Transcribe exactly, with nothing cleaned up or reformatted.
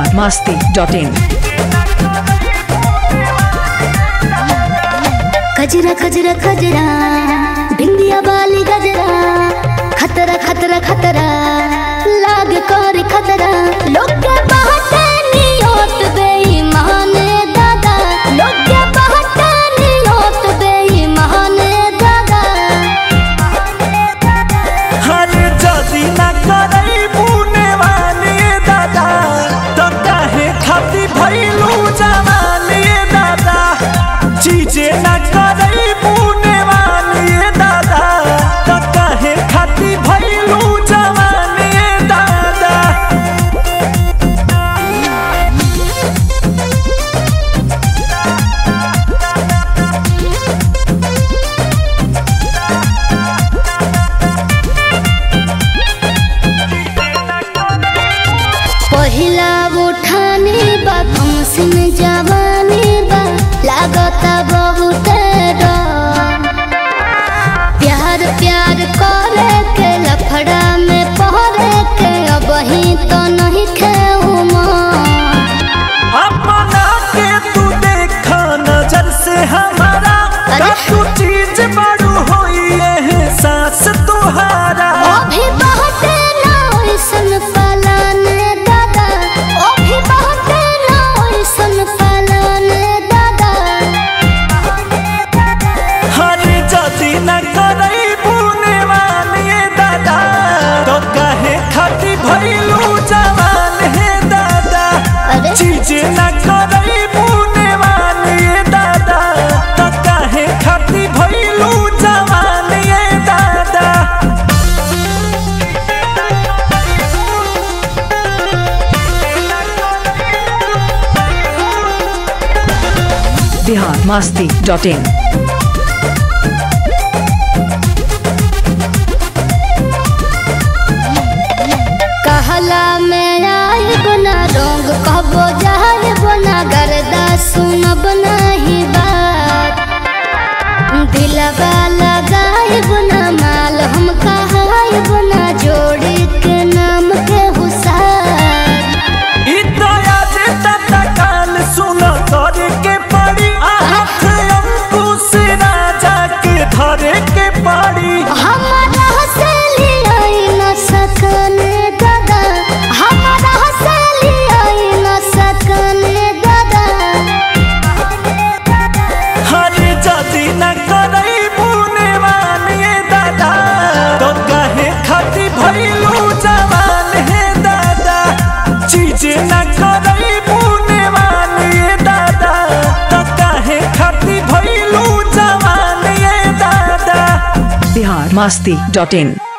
Bihar Masti dot इन। खजरा खजरा खजरा बिंदिया वाली गजरा, खतरा खतरा खतरा लाग कर खतरा। लोग के बाटे नियत बेईमान दादा, लोग के बाटे नियत बेईमान दादा। हर जदी ना करई बुने वाले दादा, तो काहे खाती भइलू जवानी दादा। चीजे ना करई बुने वाले दादा, तो काहे खाती भइलू जवानी दादा। पहिला उठानी बा कमसिन जवानी बा, लागता बहुत डर। प्यार प्यार करे के लफड़ा में पहरे के, अब ही तो नहीं खेऊ अपना के तू देखा नजर से हमारा, तू चीज बड़ू होई एहसास तुहारा। अभी बहुत नौसन पालन दादा, अभी बहुत नौसन पालन दादा। हर जदी न करई बुने वाले दादा, तो काहे खाती भइलू जवान है दादा। अरे चीजे न करई बुने वाले दादा, तो काहे खाती भइलू जवान है दादा। Bihar Masti dot in. कहला में आए बना रंग कहबो जाए बना, गर्दा सुनब नहीं बात। दिलवा लगाए बना माल हम कहाए बना, जोड़ी के नाम के हुसार। इतयाज तता काल सुन करे के पड़ी, आँख अंकुश राजा के धरे के पड़ी। हमारा हंसली आई न सकने दादा, हमारा हंसली आई न सकने दादा। हर जदी न करई बुने वाले दादा, तो काहे खाती भइलू जवान है दादा। चीजे न करई बुने वाले दादा, तो काहे खाती भइलू जवान है दादा। बिहार मस्ती डॉट इन।